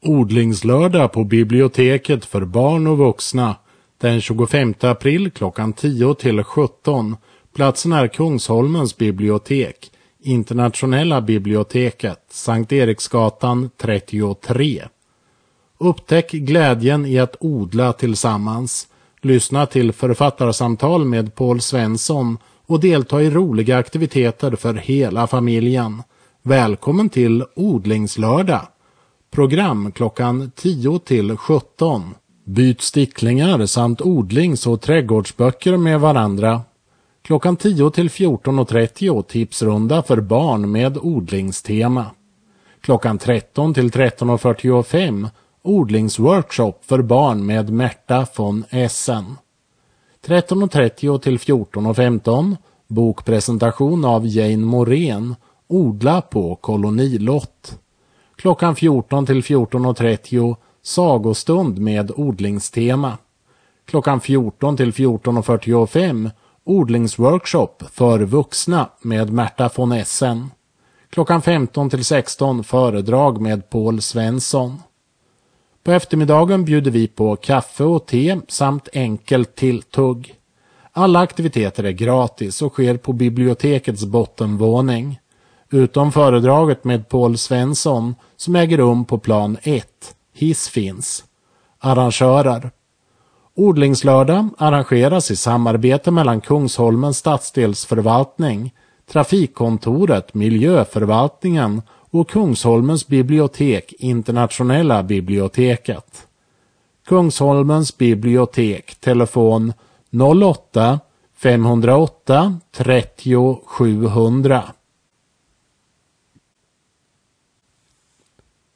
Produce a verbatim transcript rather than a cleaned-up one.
Odlingslördag på biblioteket för barn och vuxna den tjugofemte april klockan tio till sjutton. Platsen är Kungsholmens bibliotek, Internationella biblioteket, Sankt Eriksgatan trettiotre. Upptäck glädjen i att odla tillsammans. Lyssna till författarsamtal med Paul Svensson och delta i roliga aktiviteter för hela familjen. Välkommen till Odlingslördag. Program klockan tio till sjutton. Byt sticklingar samt odlings- och trädgårdsböcker med varandra. Klockan tio till fjorton och trettio tipsrunda för barn med odlingstema. Klockan tretton till tretton och fyrtiofem odlingsworkshop för barn med Märta von Essen. tretton och trettio till fjorton och femton bokpresentation av Jane Morén, Odla på kolonilott. Klockan fjorton till fjorton och trettio sagostund med odlingstema. Klockan fjorton till fjorton och fyrtiofem odlingsworkshop för vuxna med Märta von Essen. Klockan femton till sexton föredrag med Paul Svensson. På eftermiddagen bjuder vi på kaffe och te samt enkelt tilltugg. Alla aktiviteter är gratis och sker på bibliotekets bottenvåning. Utom föredraget med Paul Svensson som äger rum på plan ett. Hiss finns. Arrangörer. Odlingslördag arrangeras i samarbete mellan Kungsholmens stadsdelsförvaltning, Trafikkontoret, Miljöförvaltningen och Kungsholmens bibliotek, Internationella biblioteket. Kungsholmens bibliotek, telefon noll åtta fem noll åtta trettio sjuhundra.